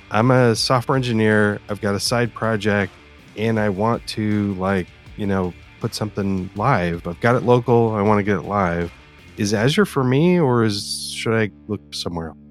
I'm a software engineer. I've got a side project and I want to put something live. I've got it local. I want to get it live. Is Azure for me, or should I look somewhere else?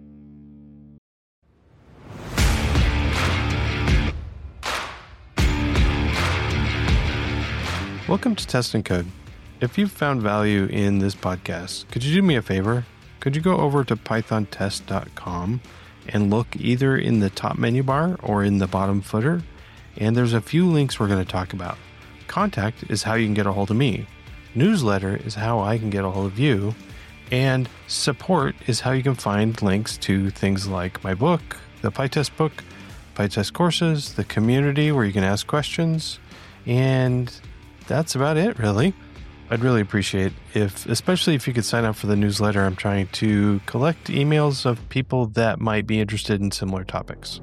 Welcome to Test and Code. If you've found value in this podcast, could you do me a favor? Could you go over to pythontest.com and look either in the top menu bar or in the bottom footer? And there's a few links we're going to talk about. Contact is how you can get a hold of me. Newsletter is how I can get a hold of you. And support is how you can find links to things like my book, the PyTest book, PyTest courses, the community where you can ask questions, and that's about it, really. I'd really appreciate especially if you could sign up for the newsletter. I'm trying to collect emails of people that might be interested in similar topics.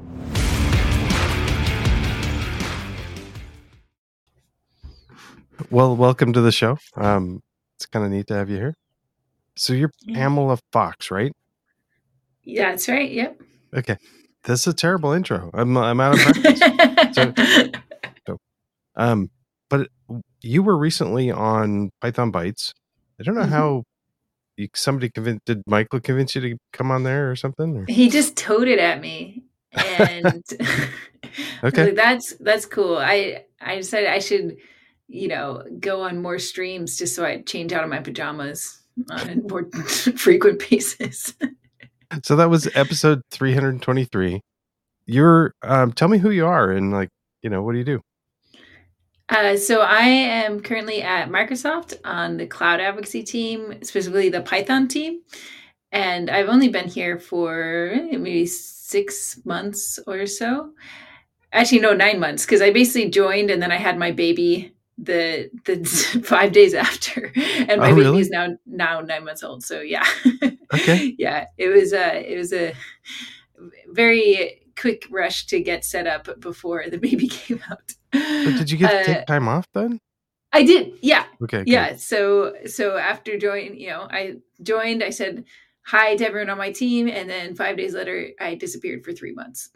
Well, welcome to the show. It's kind of neat to have you here. So you're Pamela Fox, right? Yeah, that's right. Yep. Okay. This is a terrible intro. I'm out of practice. But you were recently on Python Bytes. I don't know how did Michael convince you to come on there or something? Or? He just towed it at me, and okay, that's cool. I decided I should, go on more streams just so I change out of my pajamas on a more frequent basis. So that was episode 323. You're tell me who you are and what do you do? So I am currently at Microsoft on the cloud advocacy team, specifically the Python team. And I've only been here for maybe 6 months or so. Actually, no, 9 months, because I basically joined and then I had my baby the 5 days after, and my baby is now 9 months old. So yeah, okay, yeah, it was a very quick rush to get set up before the baby came out. So did you get to take time off then? I did. Yeah. Okay. Yeah. Good. So after joining, I joined, I said hi to everyone on my team. And then 5 days later, I disappeared for 3 months.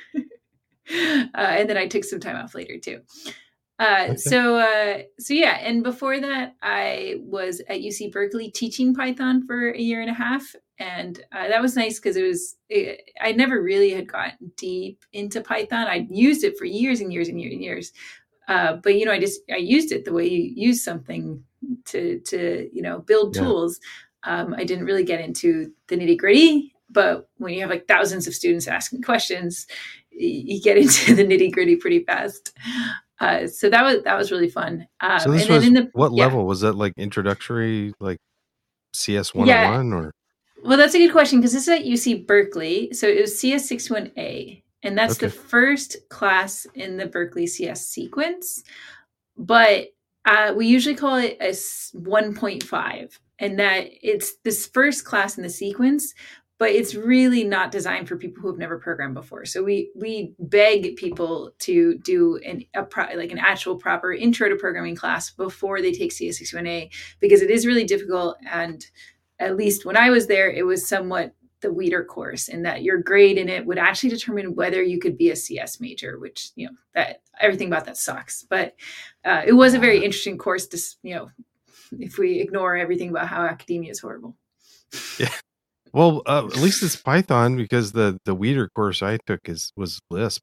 And then I took some time off later too. Okay. So yeah. And before that, I was at UC Berkeley teaching Python for a year and a half. And that was nice because I never really had gotten deep into Python. I used it for years and years and years and years. But I used it the way you use something to build tools. I didn't really get into the nitty gritty, but when you have like thousands of students asking questions, you get into the nitty gritty pretty fast. So that was really fun. So this was what level was that? Like introductory, like CS 101 or? Well, that's a good question because this is at UC Berkeley. So it was CS61A. And that's the first class in the Berkeley CS sequence. But we usually call it a 1.5. And that it's this first class in the sequence, but it's really not designed for people who have never programmed before. So we beg people to do an actual proper intro to programming class before they take CS61A, because it is really difficult. And at least when I was there, it was somewhat the weeder course, in that your grade in it would actually determine whether you could be a CS major, which, that everything about that sucks. But it was a very interesting course to, if we ignore everything about how academia is horrible. Yeah. Well, at least it's Python, because the weeder course I took was Lisp.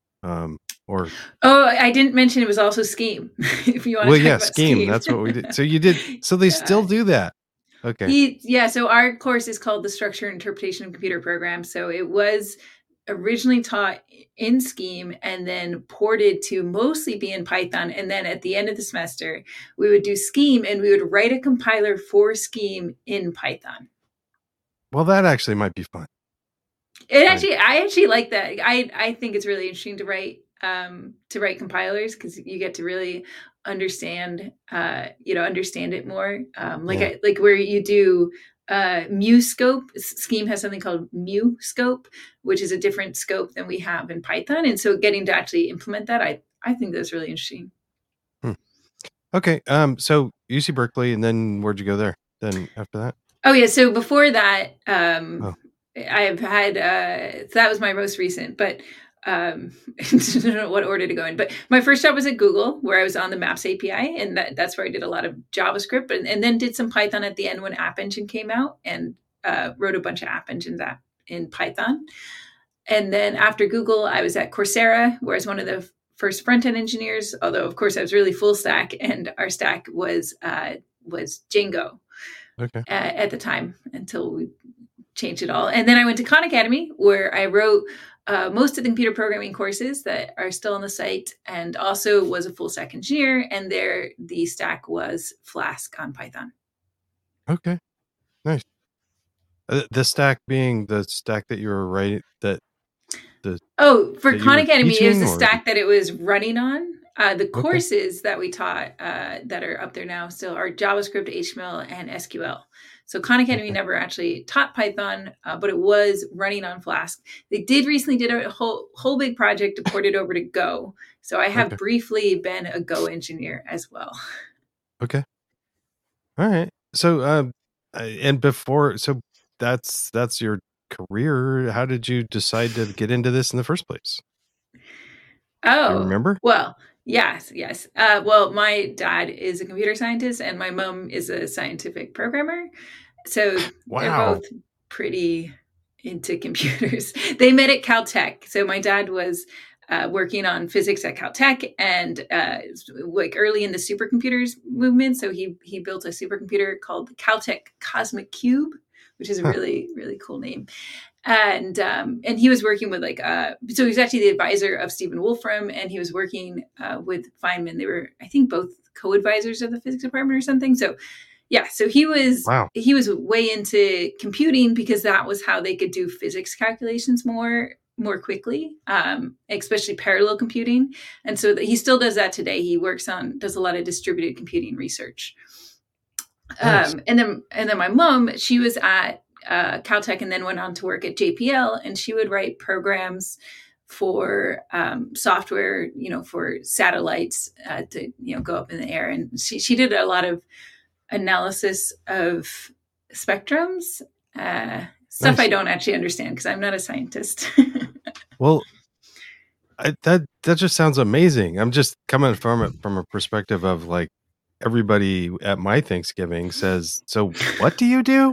I didn't mention it was also Scheme. If you want to talk about Scheme. That's what we did. So you did. So they still do that. Okay. So our course is called the Structure and Interpretation of Computer Programs. So it was originally taught in Scheme and then ported to mostly be in Python. And then at the end of the semester, we would do Scheme and we would write a compiler for Scheme in Python. Well, that actually might be fun. I actually like that. I think it's really interesting to write compilers, because you get to really understand it more. Like where you do MuScope. Scheme has something called MuScope, which is a different scope than we have in Python. And so getting to actually implement that, I think that's really interesting. Okay. So UC Berkeley, and then where'd you go there then after that? Oh yeah. So before that, I've had so that was my most recent, but I don't know what order to go in. But my first job was at Google, where I was on the Maps API, and that's where I did a lot of JavaScript, and then did some Python at the end when App Engine came out, and wrote a bunch of App Engines in Python. And then after Google, I was at Coursera, where I was one of the first front end engineers. Although, of course, I was really full stack, and our stack was Django at the time until we changed it all. And then I went to Khan Academy, where I wrote most of the computer programming courses that are still on the site, and also was a full stack engineer. And there, the stack was Flask on Python. Okay, nice. The stack being the stack that you were writing for Khan Academy, it was the stack that it was running on. The courses that we taught that are up there now still are JavaScript, HTML, and SQL. So Khan Academy never actually taught Python, but it was running on Flask. They did recently did a whole big project to port it over to Go. So I have briefly been a Go engineer as well. Okay. All right. So and before, so that's your career. How did you decide to get into this in the first place? Oh, do you remember? Well, yes. Well, my dad is a computer scientist and my mom is a scientific programmer. So they're both pretty into computers. They met at Caltech. So my dad was working on physics at Caltech and like early in the supercomputers movement. So he built a supercomputer called the Caltech Cosmic Cube, which is a really, really cool name. And he was working with so he was actually the advisor of Stephen Wolfram, and he was working with Feynman. They were, I think, both co-advisors of the physics department or something. So yeah, so he was way into computing because that was how they could do physics calculations more quickly, especially parallel computing. And so he still does that today. He does a lot of distributed computing research. Nice. And then my mom, she was at Caltech and then went on to work at JPL, and she would write programs for software, for satellites to go up in the air. And she did a lot of analysis of spectrums, stuff nice. I don't actually understand because I'm not a scientist. Well, that just sounds amazing. I'm just coming from it from a perspective of like everybody at my Thanksgiving says, "So what do you do?"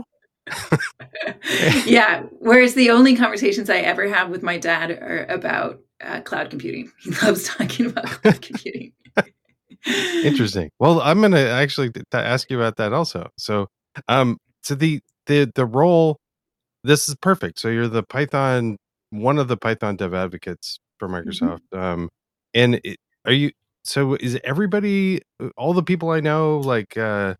Yeah. Whereas the only conversations I ever have with my dad are about cloud computing. He loves talking about cloud computing. Interesting. Well, I'm going to actually ask you about that also. So, so the role, this is perfect. So you're one of the Python dev advocates for Microsoft. Mm-hmm. And so is everybody, all the people I know, like,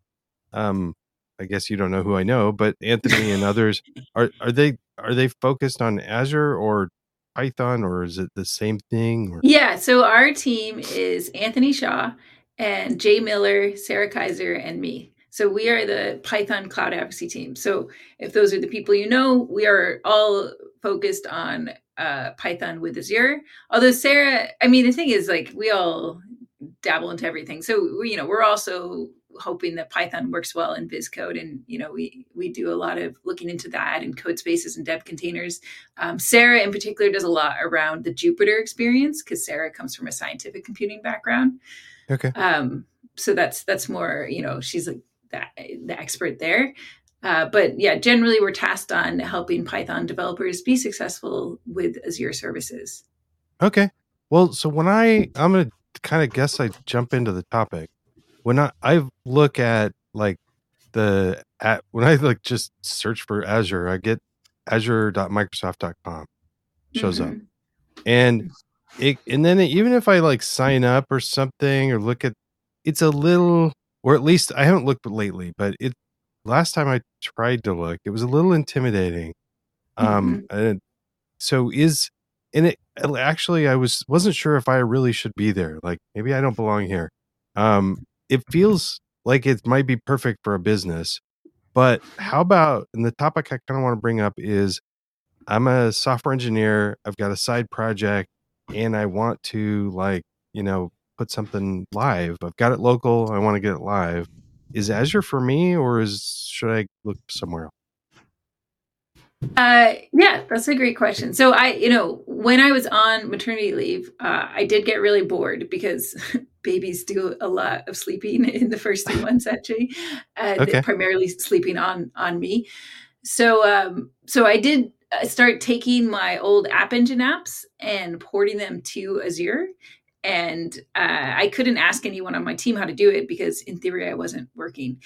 I guess you don't know who I know, but Anthony and others, are they focused on Azure or Python, or is it the same thing? Or? Yeah, so our team is Anthony Shaw and Jay Miller, Sarah Kaiser, and me. So we are the Python Cloud Advocacy team. So if those are the people you know, we are all focused on Python with Azure. Although Sarah, I mean, the thing is, like, we all dabble into everything. So we're also hoping that Python works well in VS Code, and we do a lot of looking into that and code spaces and dev containers. Sarah in particular does a lot around the Jupyter experience because Sarah comes from a scientific computing background. Okay. So that's more, she's like the expert there. But yeah, generally we're tasked on helping Python developers be successful with Azure services. Okay. Well, so when I'm going to kind of guess I jump into the topic. When I look at like when I like just search for Azure, I get azure.microsoft.com shows up. And then even if I like sign up or something or look at, it's a little, or at least I haven't looked lately, but last time I tried to look, it was a little intimidating. And so actually I wasn't sure if I really should be there. Like maybe I don't belong here. It feels like it might be perfect for a business, but how about, and the topic I kind of want to bring up is I'm a software engineer. I've got a side project and I want to put something live. I've got it local. I want to get it live. Is Azure for me, or should I look somewhere else? Yeah, that's a great question. So when I was on maternity leave, I did get really bored because babies do a lot of sleeping in the first 3 months, actually, Okay. primarily sleeping on me. So I did start taking my old App Engine apps and porting them to Azure. And I couldn't ask anyone on my team how to do it because, in theory, I wasn't working.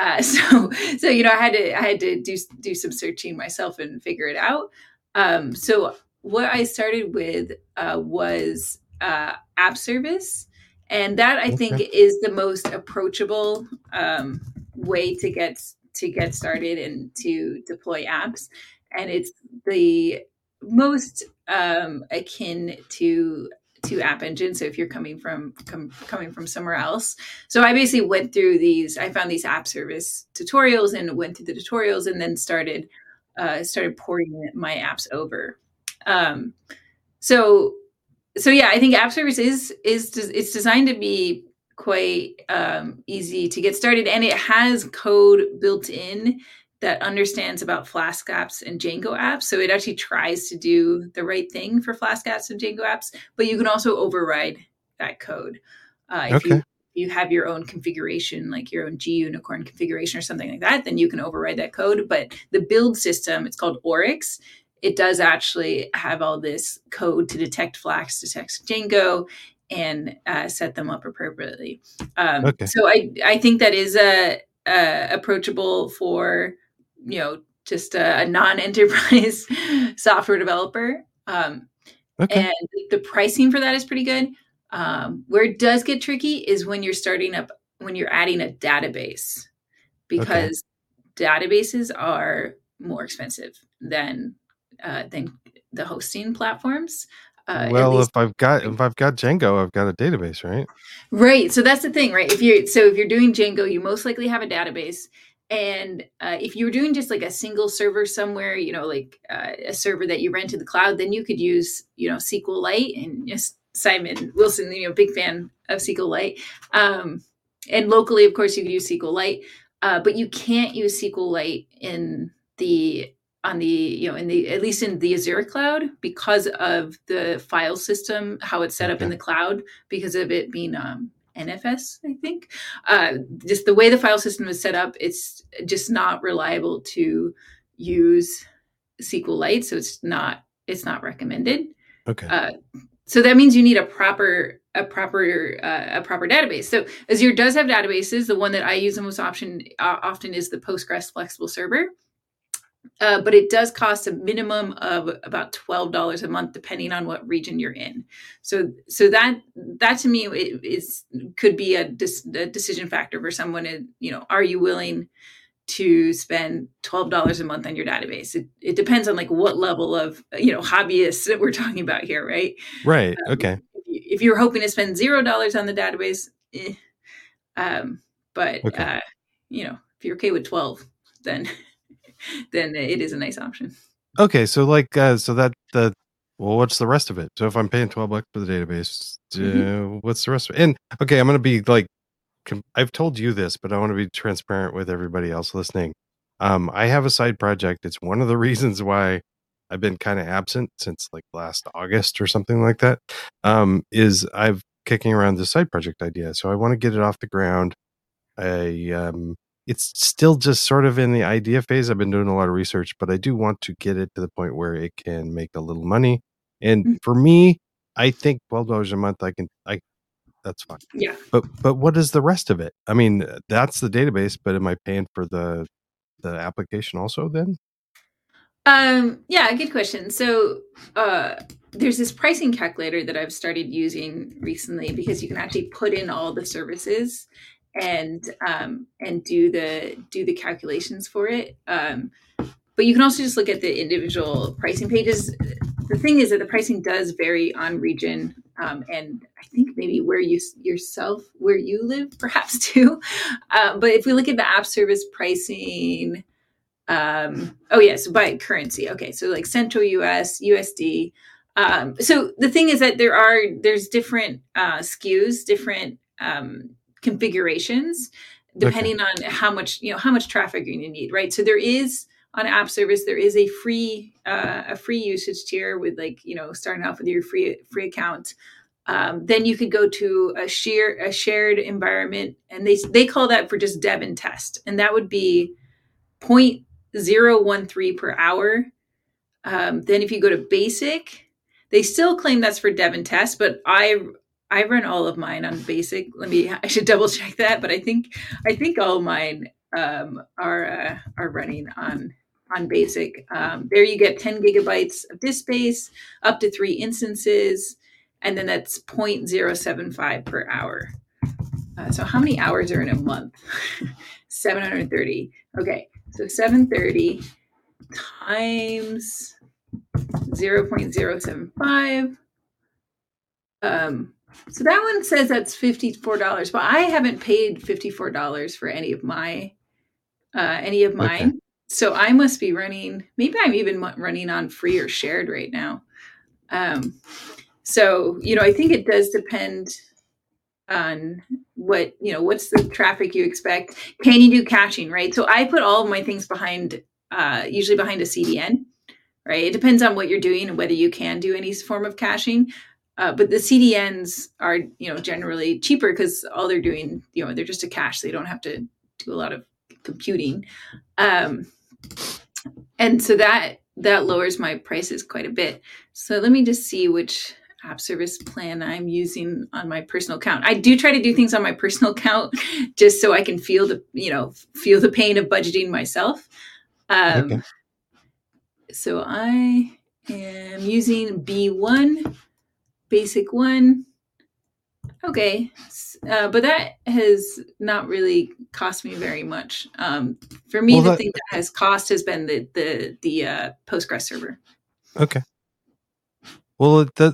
I had to do some searching myself and figure it out. So what I started with was App Service, and that I think Okay. is the most approachable way to get started and to deploy apps, and it's the most akin to App Engine. So if you're coming from somewhere else, so I basically went through these. I found these App Service tutorials and went through the tutorials, and then started porting my apps over. Um, so yeah, I think App Service it's designed to be quite easy to get started, and it has code built in that understands about Flask apps and Django apps. So it actually tries to do the right thing for Flask apps and Django apps, but you can also override that code if Okay. you have your own configuration, like your own GUnicorn configuration or something like that, then you can override that code. But the build system, it's called Oryx, it does actually have all this code to detect Flask, detect Django, and set them up appropriately. Okay. So I think that is approachable for just a non-enterprise software developer. Okay. And the pricing for that is pretty good. Where it does get tricky is when you're adding a database, Okay. because databases are more expensive than the hosting platforms. At Well, least, if I've got Django, I've got a database, right? right. So that's the thing, right? If you're doing Django, you most likely have a database. And if you were doing just like a single server somewhere, like a server that you rent to the cloud, then you could use, SQLite. And yes, Simon Wilson, big fan of SQLite. And locally, of course, you could use SQLite, but you can't use SQLite in the on the in the at least in the Azure cloud because of the file system, how it's set up in Okay. the cloud, because of it being NFS, I think. Just the way the file system is set up, it's just not reliable to use SQLite, so it's not recommended. Okay. Uh, so that means you need a proper database. So Azure does have databases. The one that I use the most often is the Postgres Flexible Server. But it does cost a minimum of about $12 a month, depending on what region you're in. So that to me could be a decision factor for someone. Are you willing to spend $12 a month on your database? It depends on like what level of hobbyists that we're talking about here, right? Right. Okay. If you're hoping to spend $0 on the database, um, but Okay. if you're okay with 12, then then it is a nice option. Okay. So what's the rest of it? So if I'm paying $12 for the database, what's the rest of it? And okay, I'm going to be like, I've told you this, but I want to be transparent with everybody else listening. I have a side project. It's one of the reasons why I've been kind of absent since like last August or something like that. Is I've kicking around this side project idea. So I want to get it off the ground. It's still just sort of in the idea phase. I've been doing a lot of research, but I do want to get it to the point where it can make a little money. And for me, I think $12 a month, that's fine. Yeah. But what is the rest of it? I mean, that's the database, but am I paying for the application also then? Yeah, good question. So there's this pricing calculator that I've started using recently, because you can actually put in all the services and do the calculations for it. But you can also just look at the individual pricing pages. The thing is that the pricing does vary on region, and I think maybe where you live, perhaps too. But if we look at the app service pricing, oh yes, by currency. Okay, so like Central US, USD. So the thing is that there's different SKUs, different configurations, depending on how much traffic you're going to need, right? So there is on app service, there is a free usage tier with like, starting off with your free account. Then you could go to a shared environment, and they call that for just dev and test, and that would be 0.013 per hour. Then if you go to basic, they still claim that's for dev and test, but I run all of mine on basic. I should double check that, but I think all of mine are running on basic. There you get 10 gigabytes of disk space, up to 3 instances, and then that's 0.075 per hour. So how many hours are in a month? 730. Okay, so 730 times 0.075. So that one says that's $54, but I haven't paid $54 for any of mine. Okay. So I must be running, maybe I'm even running on free or shared right now. So, I think it does depend on what's the traffic you expect. Can you do caching, right? So I put all of my things usually behind a CDN, right? It depends on what you're doing and whether you can do any form of caching. But the CDNs are, generally cheaper because all they're doing, they're just a cache. They don't have to do a lot of computing. And so that lowers my prices quite a bit. So let me just see which app service plan I'm using on my personal account. I do try to do things on my personal account just so I can feel the pain of budgeting myself. Okay. So I am using B1, basic one. Okay. But that has not really cost me very much. For me, the thing that has cost has been the Postgres server. Okay. Well, the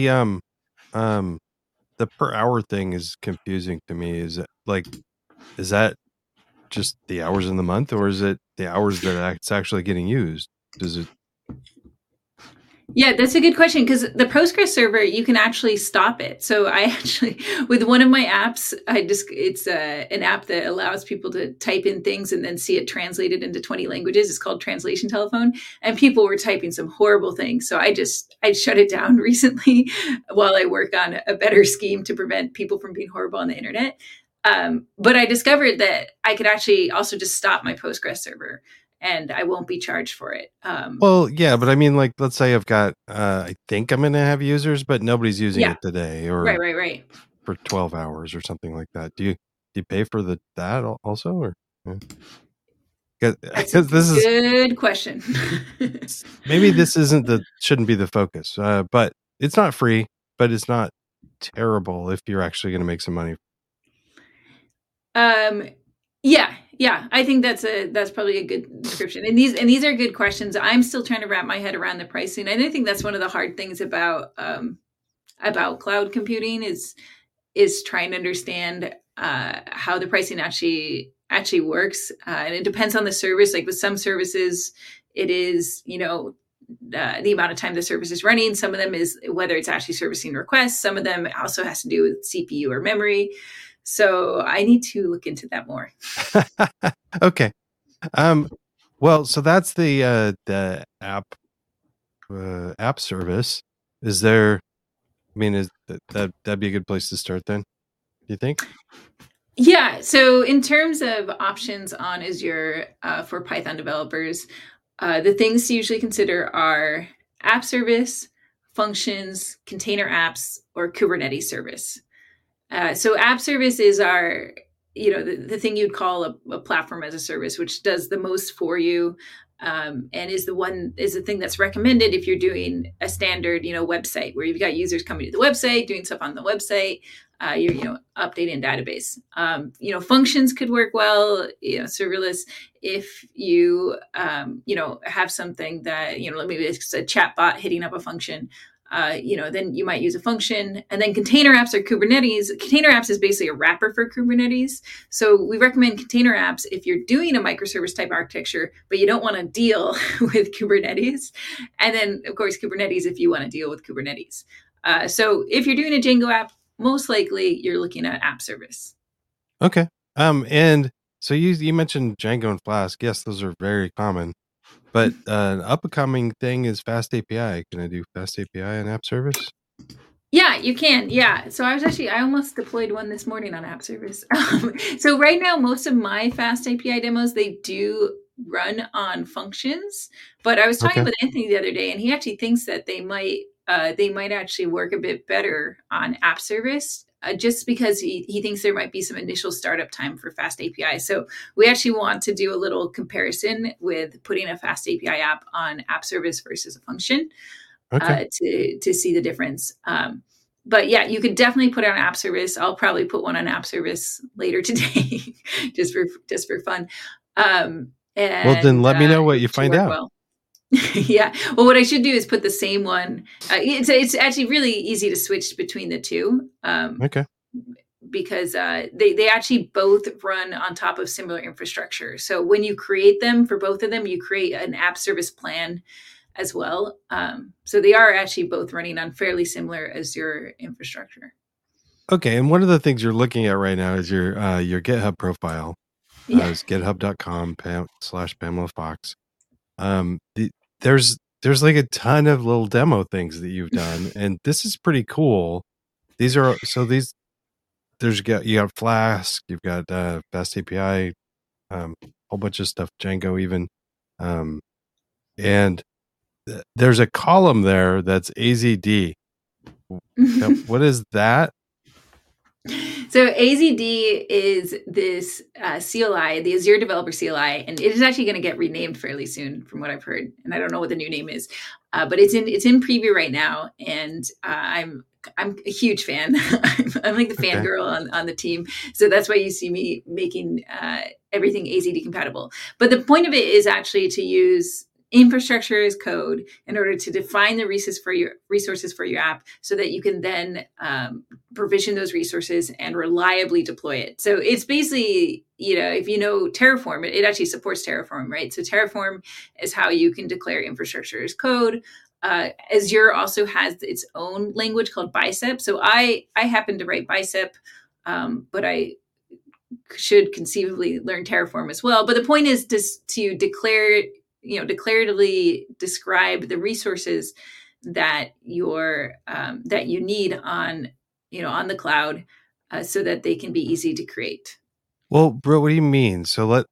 per hour thing is confusing to me. Is that just the hours in the month, or is it the hours that it's actually getting used? Does it? Yeah, that's a good question, because the Postgres server, you can actually stop it. So I actually, with one of my apps, it's an app that allows people to type in things and then see it translated into 20 languages. It's called Translation Telephone. And people were typing some horrible things. So I shut it down recently while I work on a better scheme to prevent people from being horrible on the internet. But I discovered that I could actually also just stop my Postgres server, and I won't be charged for it. Well, yeah, but I mean, like, let's say I've got, I think I'm going to have users, but nobody's using it today, or right, for 12 hours or something like that. Do you pay for that also, or? That's a good question. Maybe this shouldn't be the focus, but it's not free, but it's not terrible if you're actually going to make some money. Yeah, I think that's probably a good description. And these are good questions. I'm still trying to wrap my head around the pricing. And I think that's one of the hard things about cloud computing is trying to understand how the pricing actually works. And it depends on the service. Like with some services, it is, the amount of time the service is running. Some of them is whether it's actually servicing requests. Some of them also has to do with CPU or memory. So I need to look into that more. Okay. Well, so that's the app service. Is there? I mean, is that'd be a good place to start then? Do you think? Yeah. So in terms of options on Azure for Python developers, the things to usually consider are app service, functions, container apps, or Kubernetes service. So app service is our, the thing you'd call a platform as a service, which does the most for you, and is the thing that's recommended if you're doing a standard, website where you've got users coming to the website, doing stuff on the website, you're, updating database. Functions could work well, serverless if you, have something that, maybe it's a chat bot hitting up a function. Then you might use a function. And then container apps or Kubernetes. Container apps is basically a wrapper for Kubernetes. So we recommend container apps if you're doing a microservice type architecture, but you don't want to deal with Kubernetes. And then, of course, Kubernetes if you want to deal with Kubernetes. So if you're doing a Django app, most likely you're looking at app service. Okay. And so you mentioned Django and Flask. Yes, those are very common. But an upcoming thing is Fast API. Can I do Fast API and app service? Yeah, you can. Yeah. So I almost deployed one this morning on app service. So right now, most of my Fast API demos, they do run on functions. But I was talking with Anthony the other day, and he actually thinks that they might actually work a bit better on app service. Just because he thinks there might be some initial startup time for Fast API. So we actually want to do a little comparison with putting a Fast API app on app service versus a function. To see the difference. But yeah, you could definitely put it on app service. I'll probably put one on app service later today, just for fun. Well, then let me know what you find out. Well. Yeah. Well, what I should do is put the same one. It's actually really easy to switch between the two. Because they actually both run on top of similar infrastructure. So when you create them for both of them, you create an app service plan as well. So they are actually both running on fairly similar Azure infrastructure. Okay, and one of the things you're looking at right now is your GitHub profile. It's github.com/Pamela Fox. There's like a ton of little demo things that you've done, and this is pretty cool. You got Flask, you've got Fast API, whole bunch of stuff, Django even, and there's a column there that's AZD. What is that? So AZD is this CLI, the Azure Developer CLI, and it is actually going to get renamed fairly soon, from what I've heard. And I don't know what the new name is, but it's in preview right now, and I'm a huge fan. I'm like the fangirl on the team, so that's why you see me making everything AZD compatible. But the point of it is actually to use infrastructure as code in order to define the resources for your app, so that you can then provision those resources and reliably deploy it. So it's basically, if you know Terraform, it actually supports Terraform, right? So Terraform is how you can declare infrastructure as code. Azure also has its own language called Bicep. So I happen to write Bicep, but I should conceivably learn Terraform as well. But the point is to declaratively describe the resources that you need on the cloud, so that they can be easy to create. Well, bro, what do you mean? So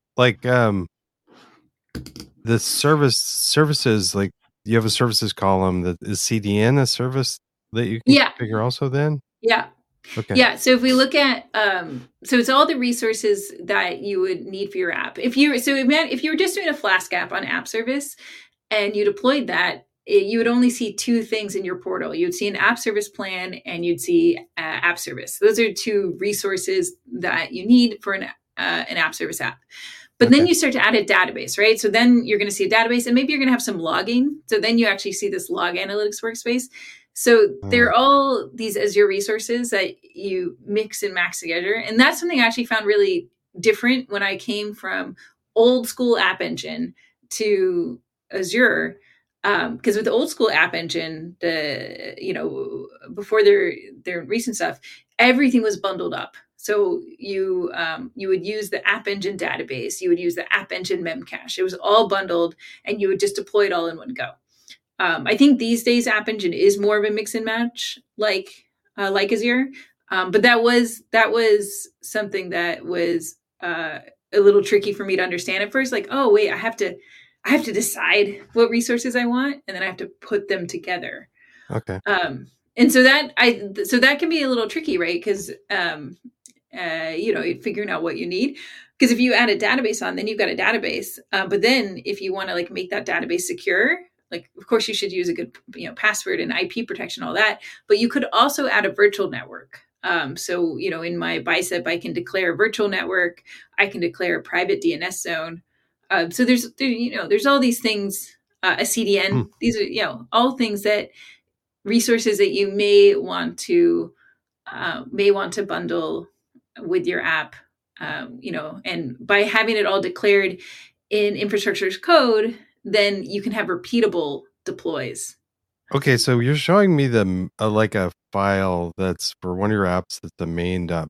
the services, like you have a services column that is CDN, a service that you can configure also then? Yeah. Okay. Yeah. So if we look at, so it's all the resources that you would need for your app. If you were just doing a Flask app on app service and you deployed that, you would only see two things in your portal. You'd see an app service plan and you'd see app service. Those are two resources that you need for an app service app. But then you start to add a database, right? So then you're going to see a database, and maybe you're going to have some logging. So then you actually see this log analytics workspace. So they're all these Azure resources that you mix and max together. And that's something I actually found really different when I came from old school App Engine to Azure. Because with the old school App Engine, before their recent stuff, everything was bundled up. So you would use the App Engine database, you would use the App Engine Memcache. It was all bundled, and you would just deploy it all in one go. I think these days App Engine is more of a mix and match, like Azure. But that was something that was a little tricky for me to understand at first. Like, oh wait, I have to decide what resources I want, and then I have to put them together. Okay. And so that can be a little tricky, right? Because figuring out what you need. Because if you add a database on, then you've got a database. But then if you want to make that database secure, of course you should use a good password and IP protection, all that. But you could also add a virtual network. So in my Bicep, I can declare a virtual network. I can declare a private DNS zone. So there's all these things. A CDN. These are all things that resources that you may want to bundle with your app. And by having it all declared in infrastructure as code, then you can have repeatable deploys. Okay, so you're showing me a file that's for one of your apps that's the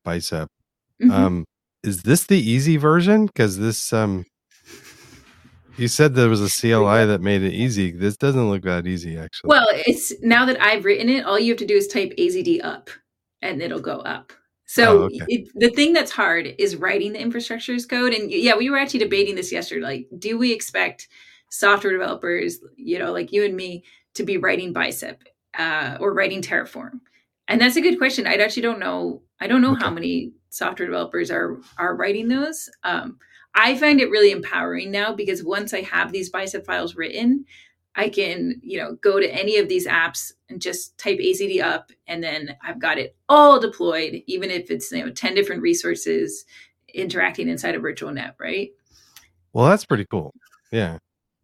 main.bicep. Mm-hmm. Is this the easy version? Because this You said there was a CLI that made it easy. This doesn't look that easy, actually. Well, it's now that I've written it, all you have to do is type AZD up and it'll go up. So okay. the thing that's hard is writing the infrastructure as code. And yeah, we were actually debating this yesterday. Like, do we expect software developers, like you and me, to be writing Bicep or writing Terraform? And that's a good question. I actually don't know. I don't know how many software developers are writing those. I find it really empowering now because once I have these Bicep files written, I can, go to any of these apps and just type AZD up, and then I've got it all deployed, even if it's 10 different resources interacting inside a virtual net, right? Well, that's pretty cool. Yeah.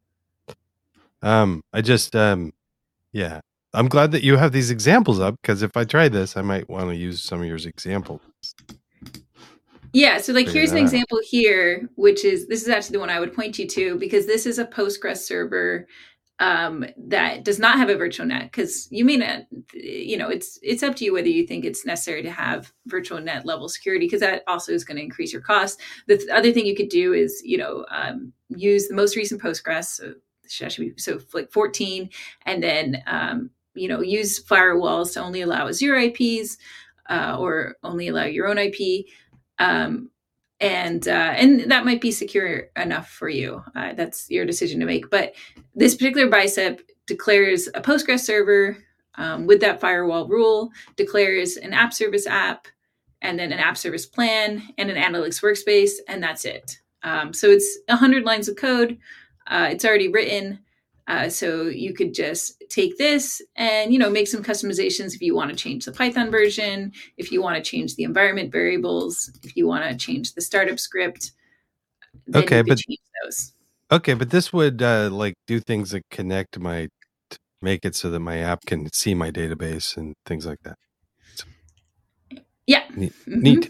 I just yeah. I'm glad that you have these examples up because if I try this, I might want to use some of your examples. Yeah, so here's an example here, this is actually the one I would point you to because this is a Postgres server that does not have a virtual net because you may not, it's up to you whether you think it's necessary to have virtual net level security because that also is going to increase your cost. The other thing you could do is, use the most recent Postgres. So like 14, and then, use firewalls to only allow 0 IPs or only allow your own IP. And that might be secure enough for you. That's your decision to make. But this particular Bicep declares a Postgres server with that firewall rule, declares an app service app, and then an app service plan and an analytics workspace, and that's it. So it's 100 lines of code. It's already written. So you could just take this and, make some customizations if you want to change the Python version, if you want to change the environment variables, if you want to change the startup script. Then you could change those. Okay, but this would do things that connect make it so that my app can see my database and things like that. So, yeah. Neat.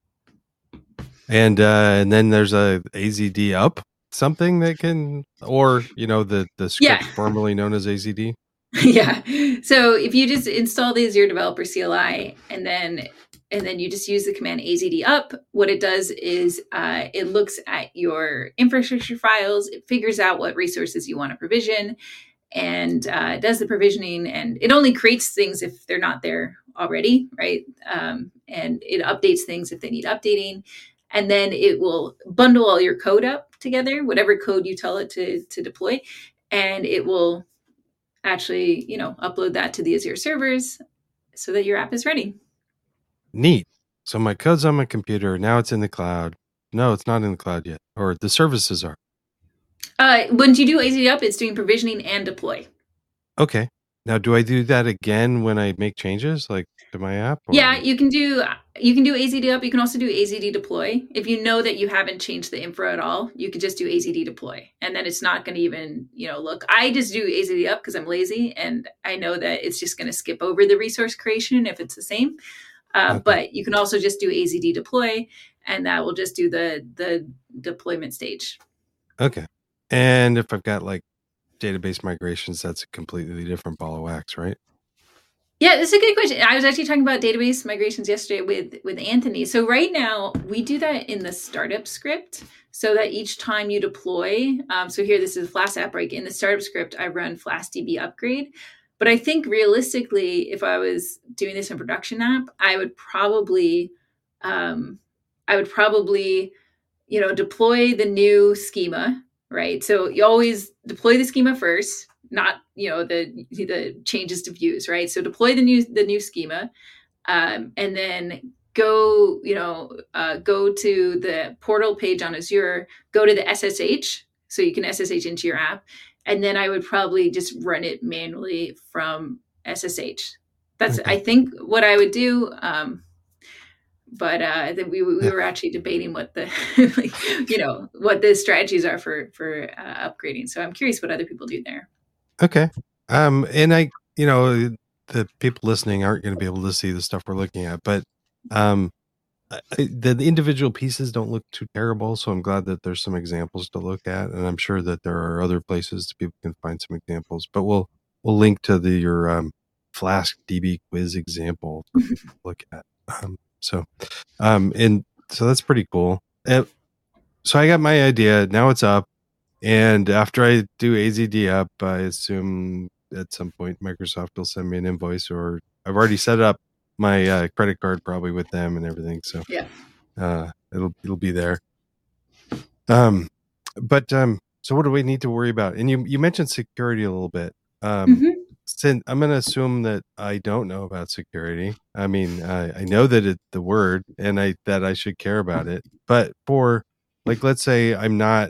And then there's a AZD up. Something that can, or the script formerly known as AZD. Yeah. So if you just install the Azure Developer CLI and then you just use the command AZD up, what it does is it looks at your infrastructure files, it figures out what resources you want to provision, and does the provisioning, and it only creates things if they're not there already, right? And it updates things if they need updating. And then it will bundle all your code up together, whatever code you tell it to deploy, and it will actually, upload that to the Azure servers so that your app is ready. Neat. So my code's on my computer. Now it's in the cloud. No, it's not in the cloud yet, or the services are. When you do AZD up, it's doing provisioning and deploy. Okay. Now, do I do that again when I make changes, like to my app? Or? Yeah, you can do AZD up. You can also do AZD deploy. If you know that you haven't changed the infra at all, you could just do AZD deploy, and then it's not going to even look. I just do AZD up because I'm lazy, and I know that it's just going to skip over the resource creation if it's the same. Okay. But you can also just do AZD deploy, and that will just do the deployment stage. Okay. And if I've got database migrations, that's a completely different ball of wax, right? Yeah, that's a good question. I was actually talking about database migrations yesterday with Anthony. So right now we do that in the startup script so that each time you deploy, so here, this is Flask app break. In the startup script, I run FlashDB upgrade. But I think realistically, if I was doing this in production app, I would probably deploy the new schema, right? So you always deploy the schema first, not the changes to views, right? So deploy the new schema, and then go to the portal page on Azure, go to the SSH, so you can SSH into your app, and then I would probably just run it manually from SSH. That's okay. I think what I would do. But we were actually debating what the what the strategies are for upgrading. So I'm curious what other people do there. Okay. And I, the people listening aren't going to be able to see the stuff we're looking at, but the individual pieces don't look too terrible. So I'm glad that there's some examples to look at, and I'm sure that there are other places that people can find some examples. But we'll link to your Flask DB quiz example for people to look at. So that's pretty cool. So I got my idea. Now it's up. And after I do AZD up, I assume at some point Microsoft will send me an invoice, or I've already set up my credit card probably with them and everything. So yeah, it'll be there. But so what do we need to worry about? And you mentioned security a little bit. Since I'm going to assume that I don't know about security. I mean, I know that it's the word, and that I should care about it. But for, like, let's say I'm not.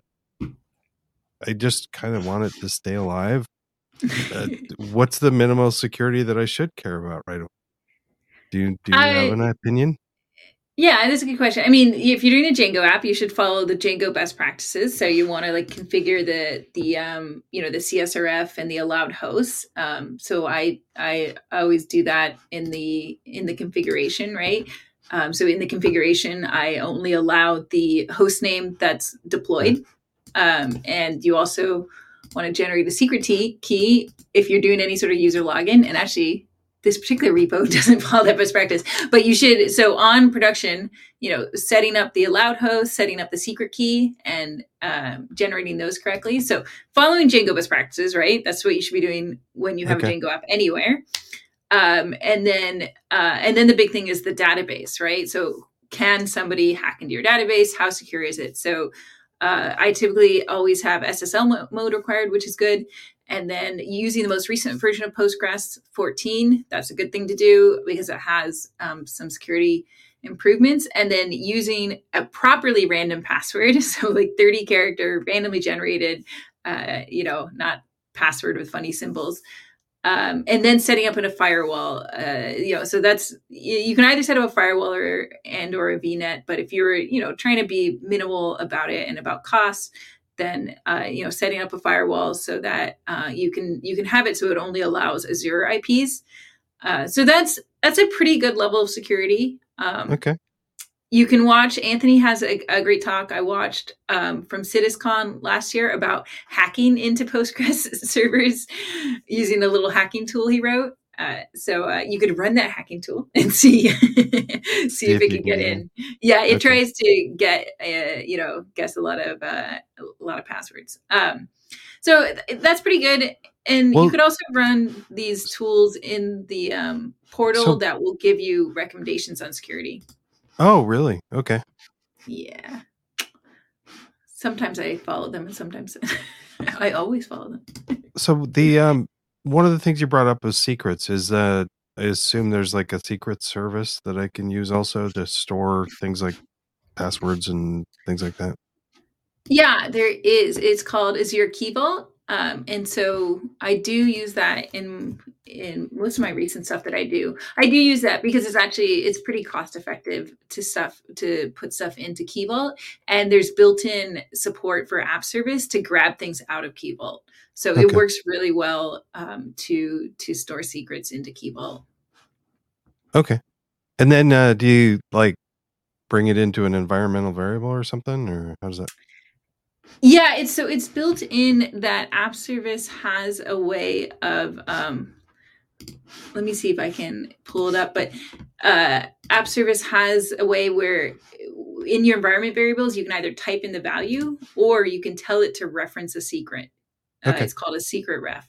I just kind of want it to stay alive. What's the minimal security that I should care about right away? Do you have an opinion? Yeah, that's a good question. I mean, if you're doing a Django app, you should follow the Django best practices. So you want to like configure the the CSRF and the allowed hosts. So I always do that in the configuration, right? So in the configuration, I only allow the host name that's deployed, and you also want to generate a secret key if you're doing any sort of user login. And actually, this particular repo doesn't follow that best practice, but you should. So on production, setting up the allowed host, setting up the secret key, and generating those correctly. So following Django best practices, right? That's what you should be doing when you have a Django app anywhere. And then the big thing is the database, right? So can somebody hack into your database? How secure is it? So I typically always have SSL mode required, which is good. And then using the most recent version of Postgres 14, that's a good thing to do because it has some security improvements. And then using a properly random password, so like 30 character randomly generated, not password with funny symbols. And then setting up in a firewall, so that's, you can either set up a firewall or a VNet, but if you're, trying to be minimal about it and about costs, then, setting up a firewall so that you can have it so it only allows Azure IPs. So that's a pretty good level of security. Okay. You can watch, Anthony has a great talk I watched from CitusCon last year about hacking into Postgres servers using the little hacking tool he wrote. So you could run that hacking tool and see if it can get in. Yeah, it tries to get guess a lot of passwords. So that's pretty good. And you could also run these tools in the portal that will give you recommendations on security. Oh, really? Okay. Yeah. Sometimes I follow them, and sometimes I always follow them. So the one of the things you brought up was secrets. Is I assume there's like a secret service that I can use also to store things like passwords and things like that? Yeah, there is. It's called Azure Key Vault. And so I do use that in most of my recent stuff that I do. I do use that because it's pretty cost effective to put stuff into Key Vault, and there's built-in support for app service to grab things out of Key Vault. So it works really well to store secrets into Key Vault. Okay. And then do you like bring it into an environmental variable or something, or how does that? Yeah, it's built in that app service has a way of let me see if I can pull it up, but app service has a way where in your environment variables you can either type in the value or you can tell it to reference a secret. It's called a secret ref.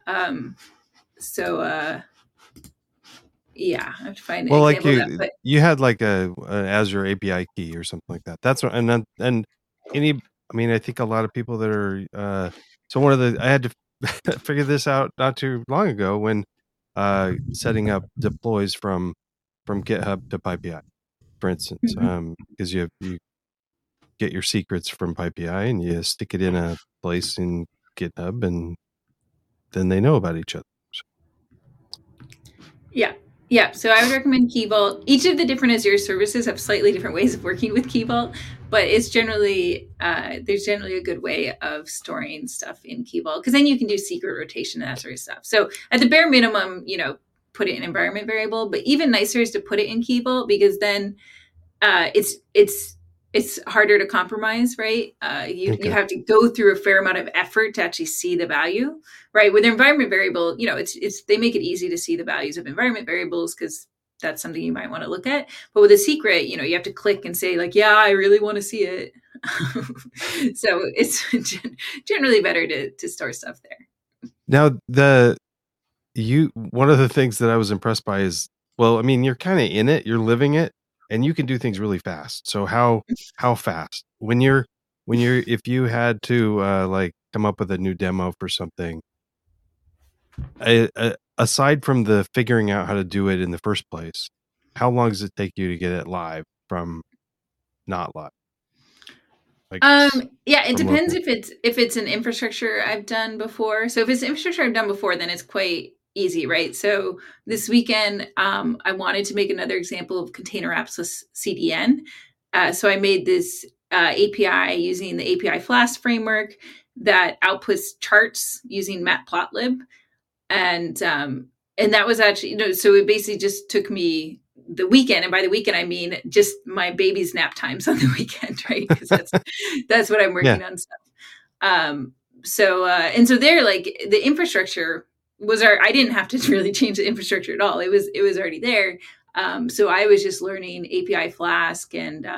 Yeah, I have to find an example of that. You had like a Azure API key or something like that. That's what, and I mean, I think a lot of people that are I had to figure this out not too long ago when setting up deploys from GitHub to PyPI, for instance, because you get your secrets from PyPI and you stick it in a place in GitHub, and then they know about each other. Yeah. So I would recommend Key Vault. Each of the different Azure services have slightly different ways of working with Key Vault, but it's generally there's generally a good way of storing stuff in Key Vault, because then you can do secret rotation and that sort of stuff. So at the bare minimum, put it in environment variable, but even nicer is to put it in Key Vault, because then it's harder to compromise, right? You have to go through a fair amount of effort to actually see the value, right? With environment variable, they make it easy to see the values of environment variables because that's something you might want to look at. But with a secret, you have to click and say like, yeah, I really want to see it. So it's generally better to store stuff there. Now, one of the things that I was impressed by is, well, I mean, you're kind of in it, you're living it, and you can do things really fast. So how fast if you had to like come up with a new demo for something, aside from the figuring out how to do it in the first place, how long does it take you to get it live from not live? Like, yeah, it depends if it's an infrastructure I've done before. So if it's infrastructure I've done before, then it's quite easy, right? So this weekend, I wanted to make another example of container apps plus CDN. So I made this API using the API Flask framework that outputs charts using Matplotlib, and that was actually, so it basically just took me the weekend, and by the weekend I mean just my baby's nap times on the weekend, right? Because that's what I'm working on stuff. So there, like, the infrastructure was I didn't have to really change the infrastructure at all. It was already there. So I was just learning API Flask and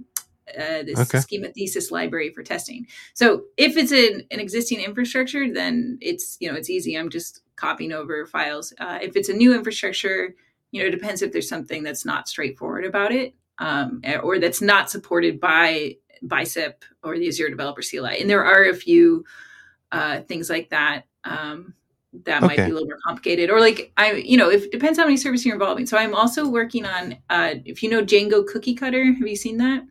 this schema thesis library for testing. So if it's an existing infrastructure, then it's easy. I'm just copying over files. If it's a new infrastructure, it depends if there's something that's not straightforward about it, or that's not supported by Bicep or the Azure Developer CLI. And there are a few things like that that might be a little more complicated. Or like it depends how many services you're involving. So I'm also working on if you know Django Cookie Cutter. Have you seen that?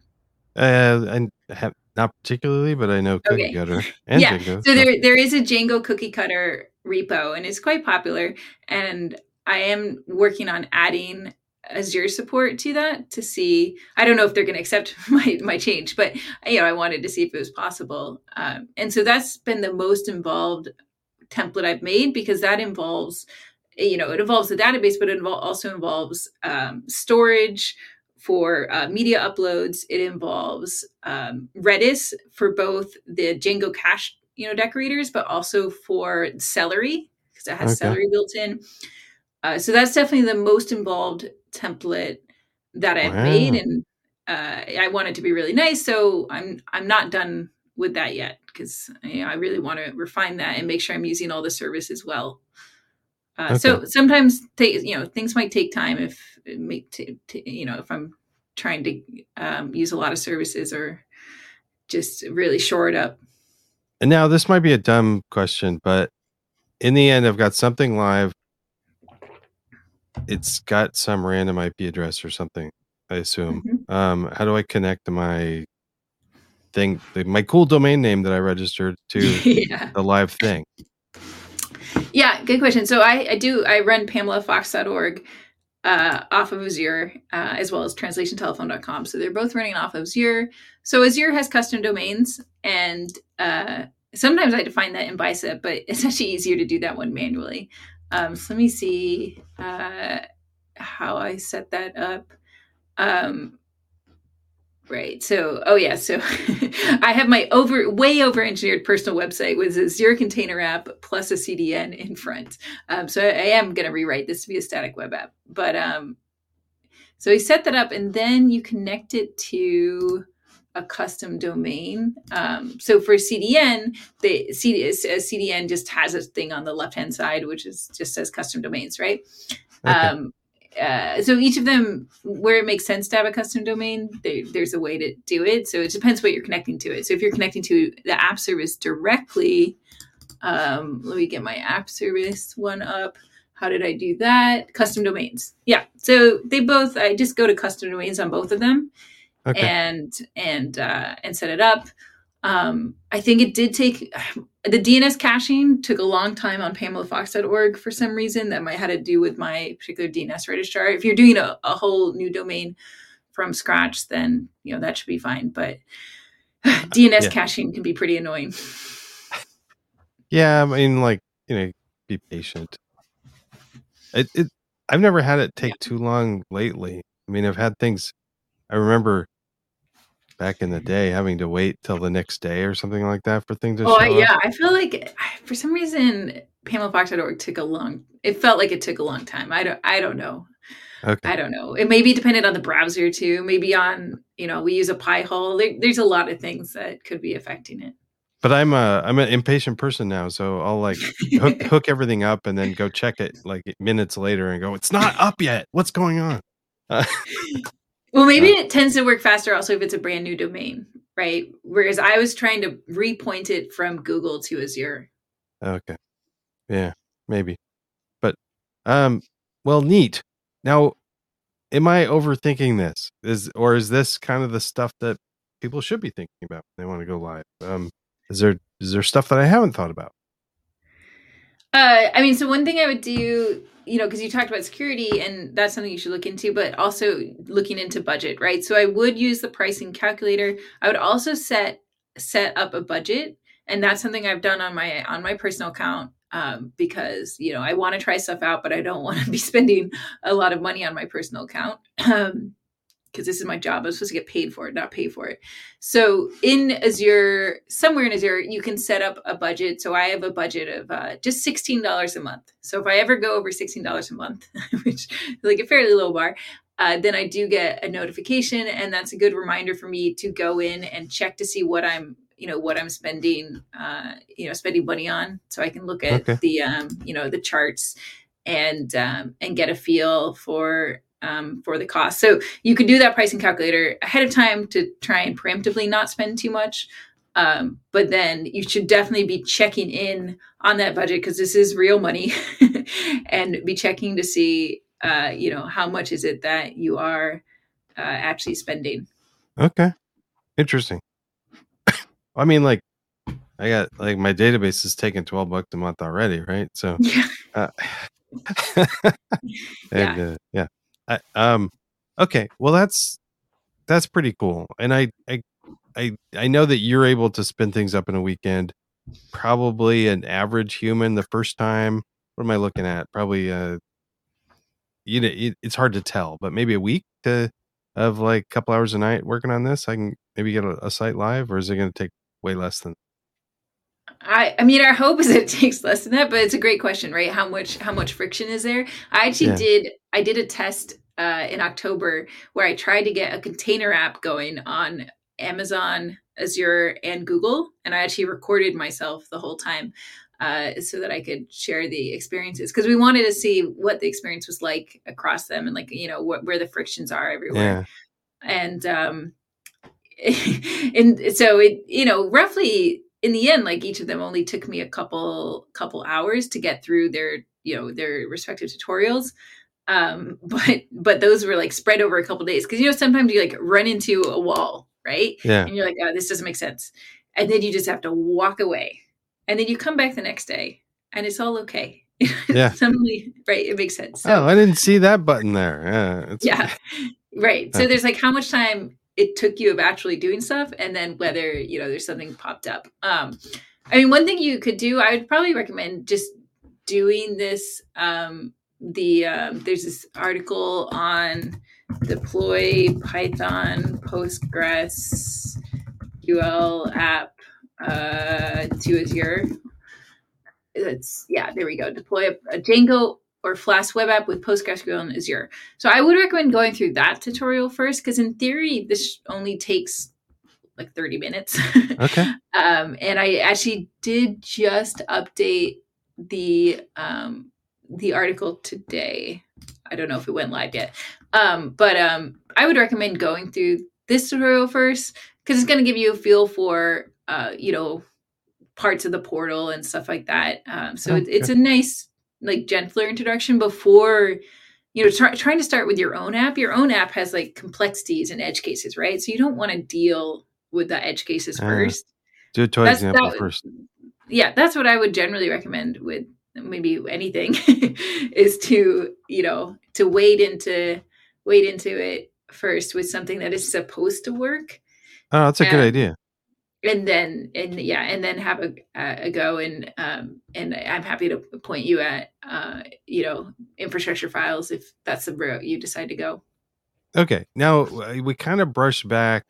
I have not particularly, but I know Cookie Cutter and Django. So there is a Django Cookie Cutter repo, and it's quite popular. And I am working on adding Azure support to that to see. I don't know if they're going to accept my change, but I wanted to see if it was possible. And so that's been the most involved template I've made, because that involves, it involves the database, but it also involves storage for media uploads. It involves Redis for both the Django cache, decorators, but also for Celery, because it has Celery built in. So that's definitely the most involved template that I've made, and I want it to be really nice. So I'm not done with that yet, because I really want to refine that and make sure I'm using all the services well. So sometimes things might take time if I'm trying to use a lot of services or just really shore it up. And now this might be a dumb question, but in the end, I've got something live. It's got some random IP address or something, I assume. Mm-hmm. How do I connect to my thing, my cool domain name that I registered to the live thing? Yeah, good question. So I run PamelaFox.org off of Azure, as well as translationtelephone.com. So they're both running off of Azure. So Azure has custom domains, and sometimes I define that in Bicep, but it's actually easier to do that one manually. So let me see how I set that up. Right. So, so I have my way over engineered personal website with a Azure container app plus a CDN in front. So I am going to rewrite this to be a static web app. But so we set that up, and then you connect it to a custom domain. So for CDN, the CDN just has a thing on the left-hand side, which just says custom domains, right? So each of them, where it makes sense to have a custom domain, there's a way to do it. So it depends what you're connecting to it. So if you're connecting to the app service directly, let me get my app service one up. How did I do that? Custom domains. Yeah. So I just go to custom domains on both of them, and set it up. I think it did take, the DNS caching took a long time on PamelaFox.org for some reason. That might have to do with my particular DNS registrar. If you're doing a whole new domain from scratch, then that should be fine. But DNS caching can be pretty annoying. Yeah, I mean, be patient. I've never had it take too long lately. I mean, I've had things. I remember back in the day having to wait till the next day or something like that for things to show up. I feel like for some reason PamelaFox.org it felt like it took a long time. I don't know. Okay. I don't know. It may be dependent on the browser too. Maybe on, we use a Pi-hole. There's a lot of things that could be affecting it. But I'm an impatient person now, so I'll like hook everything up and then go check it like minutes later and go, it's not up yet. What's going on? Well, maybe it tends to work faster also if it's a brand new domain, right? Whereas I was trying to repoint it from Google to Azure. Okay. Yeah, maybe. But well, neat. Now, am I overthinking this? Is this kind of the stuff that people should be thinking about when they want to go live? Is there stuff that I haven't thought about? I mean, so one thing I would do, because you talked about security and that's something you should look into, but also looking into budget, right? So I would use the pricing calculator. I would also set up a budget, and that's something I've done on my personal account, because I want to try stuff out, but I don't want to be spending a lot of money on my personal account. Because this is my job. I'm supposed to get paid for it, not pay for it. So in Azure, somewhere in Azure, you can set up a budget. So I have a budget of just $16 a month. So if I ever go over $16 a month, which is like a fairly low bar, then I do get a notification, and that's a good reminder for me to go in and check to see what I'm spending, spending money on. So I can look at the charts and get a feel for the cost. So you could do that pricing calculator ahead of time to try and preemptively not spend too much. But then you should definitely be checking in on that budget, because this is real money, and be checking to see, how much is it that you are actually spending. Okay. Interesting. I mean, like, I got like my database is taking $12 a month already, right? So yeah. And, yeah. Okay. Well, that's pretty cool. And I know that you're able to spin things up in a weekend. Probably an average human the first time. What am I looking at? Probably it's hard to tell, but maybe a week of like a couple hours a night working on this. I can maybe get a site live, or is it going to take way less than? I mean, our hope is that it takes less than that, but it's a great question, right? How much friction is there? I did a test in October where I tried to get a container app going on Amazon, Azure, and Google, and I actually recorded myself the whole time so that I could share the experiences, because we wanted to see what the experience was like across them, and like where the frictions are everywhere. Yeah. And and so it roughly, in the end, like each of them only took me a couple hours to get through their respective tutorials. But those were like spread over a couple days, because sometimes you like run into a wall, right? Yeah. And you're like, oh, this doesn't make sense. And then you just have to walk away. And then you come back the next day and it's all okay. Yeah. Suddenly, right, it makes sense. So, I didn't see that button there. Yeah. Right. So there's like how much time it took you of actually doing stuff, and then whether there's something popped up. I mean, one thing you could do, I would probably recommend just doing this. There's this article on deploy Python Postgres QL app to Azure. There we go. Deploy a Django or Flask web app with PostgreSQL and Azure. So I would recommend going through that tutorial first, because in theory, this only takes like 30 minutes. Okay. And I actually did just update the article today. I don't know if it went live yet. But I would recommend going through this tutorial first, because it's going to give you a feel for, parts of the portal and stuff like that. So it's a nice, like, gentler introduction before, trying to start with your own app. Your own app has like complexities and edge cases, right? So you don't want to deal with the edge cases first. Do a toy example first. Yeah, that's what I would generally recommend with maybe anything is to wade into it first with something that is supposed to work. Oh, that's a good idea. And then have a go, and I'm happy to point you at infrastructure files if that's the route you decide to go. Okay, now we kind of brushed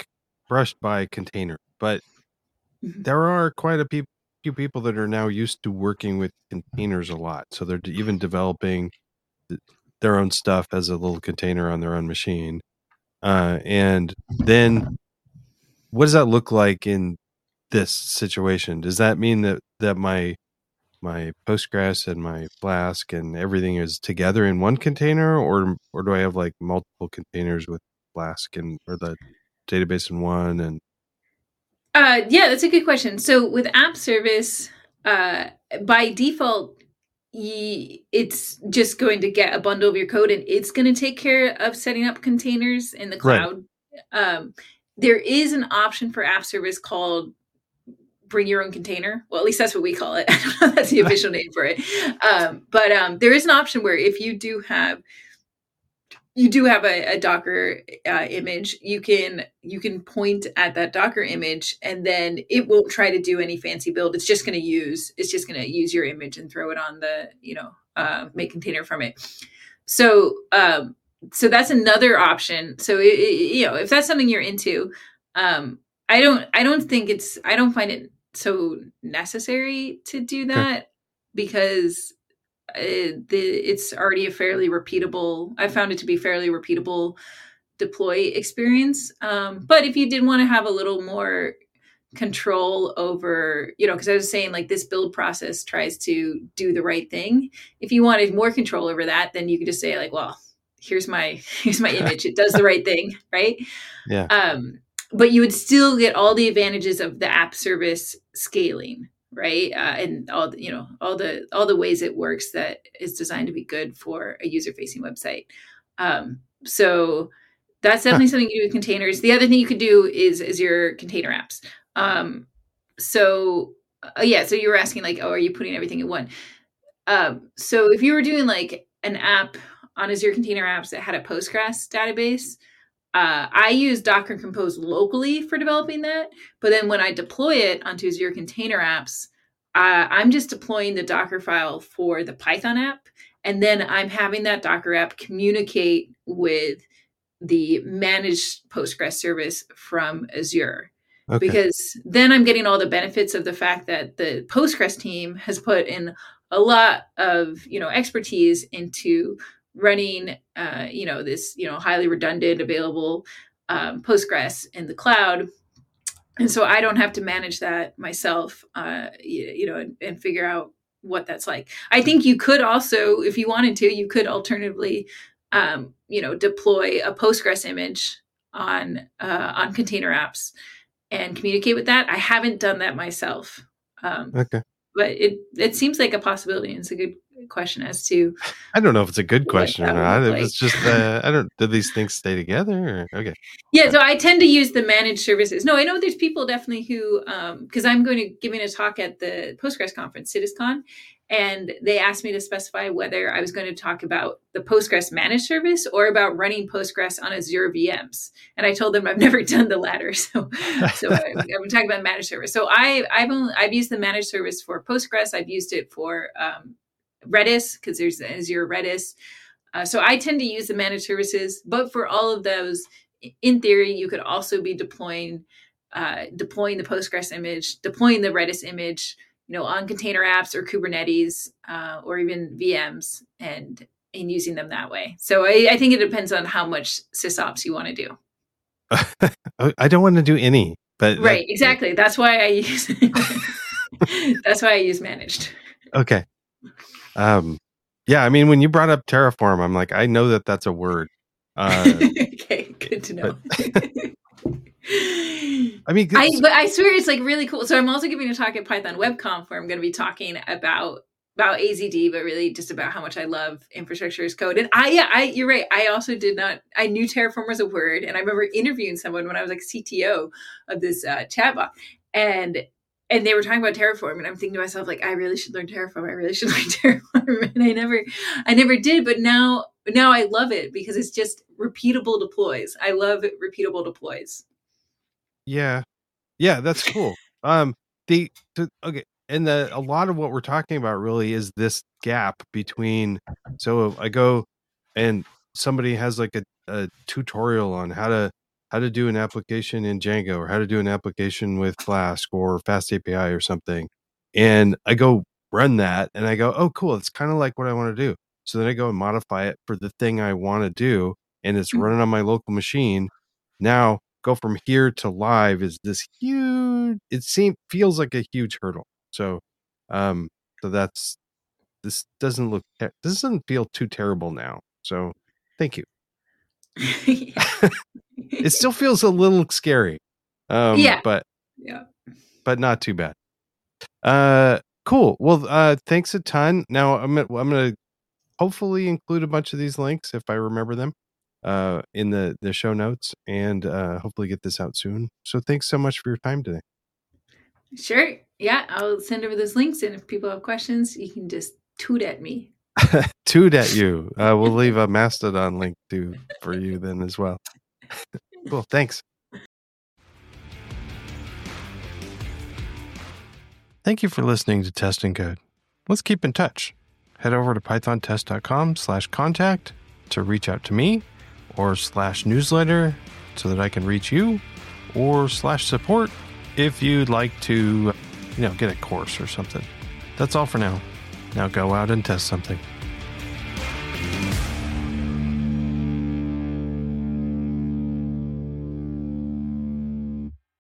by container, but there are quite a few people that are now used to working with containers a lot, so they're even developing their own stuff as a little container on their own machine. And then what does that look like in this situation? Does that mean that my Postgres and my Flask and everything is together in one container, or do I have like multiple containers with Flask or the database in one? And yeah, that's a good question. So with app service, by default, it's just going to get a bundle of your code, and it's going to take care of setting up containers in the cloud. Right. There is an option for app service called bring your own container. Well, at least that's what we call it. I don't know if that's the official name for it. But there is an option where if you do have a Docker image, you can point at that Docker image, and then it won't try to do any fancy build. It's just going to use your image and throw it on the make container from it. So that's another option. So if that's something you're into, I don't find it so necessary to do that because it's already a fairly repeatable. I found it to be fairly repeatable deploy experience. But if you did want to have a little more control over, because I was saying like this build process tries to do the right thing. If you wanted more control over that, then you could just say like, well, here's my image. It does the right thing, right? Yeah. But you would still get all the advantages of the app service scaling, right? And all the ways it works that is designed to be good for a user-facing website. So that's definitely something you do with containers. The other thing you could do is your container apps. So you were asking like, are you putting everything in one? So if you were doing like an app on Azure Container Apps that had a Postgres database, I use Docker Compose locally for developing that. But then when I deploy it onto Azure Container Apps, I'm just deploying the Docker file for the Python app. And then I'm having that Docker app communicate with the managed Postgres service from Azure. Okay. Because then I'm getting all the benefits of the fact that the Postgres team has put in a lot of, expertise into running, this, highly redundant, available Postgres in the cloud. And so I don't have to manage that myself, and figure out what that's like. I think you could also, if you wanted to, you could alternatively, deploy a Postgres image on container apps and communicate with that. I haven't done that myself. Okay. But it seems like a possibility. And it's a good question as to. I don't know if it's a good question or not. It's just, do these things stay together? Or? Okay. Yeah. So I tend to use the managed services. No, I know there's people definitely who, because I'm giving a talk at the Postgres conference, CitusCon, and they asked me to specify whether I was going to talk about the Postgres managed service or about running Postgres on Azure VMs. And I told them I've never done the latter. So I'm talking about managed service. So I've used the managed service for Postgres. I've used it for Redis because there's Azure Redis. So I tend to use the managed services, but for all of those, in theory, you could also be deploying the Postgres image, deploying the Redis image, on container apps or Kubernetes or even VMs and using them that way. So I think it depends on how much sysops you want to do. I don't want to do any, but right, exactly. That's why I use. That's why I use managed. Okay. Yeah, I mean, when you brought up Terraform, I'm like, I know that's a word. Okay, good to know. I mean, but I swear it's like really cool. So I'm also giving a talk at Python WebConf where I'm going to be talking about AZD, but really just about how much I love infrastructure as code. And you're right. I also I knew Terraform was a word, and I remember interviewing someone when I was like CTO of this chatbot, and they were talking about Terraform, and I'm thinking to myself like, I really should learn Terraform. And I never did, but now I love it because it's just repeatable deploys. I love repeatable deploys. Yeah, that's cool. Okay, and a lot of what we're talking about really is this gap between. So I go, and somebody has like a tutorial on how to do an application in Django or how to do an application with Flask or Fast API or something, and I go run that, and I go, oh, cool, it's kind of like what I want to do. So then I go and modify it for the thing I want to do, and it's running on my local machine. Now go from here to live is this huge, feels like a huge hurdle. So, this doesn't feel too terrible now. So thank you. It still feels a little scary. But not too bad. Cool. Well, thanks a ton. Now I'm gonna hopefully include a bunch of these links if I remember them in the show notes, and hopefully get this out soon. So thanks so much for your time today. Sure. Yeah, I'll send over those links, and if people have questions, you can just toot at me. Toot at you. We'll leave a Mastodon link for you then as well. Cool. Thanks. Thank you for listening to Test and Code. Let's keep in touch. Head over to pythontest.com/contact to reach out to me, or /newsletter so that I can reach you, or /support if you'd like to, get a course or something. That's all for now. Now go out and test something.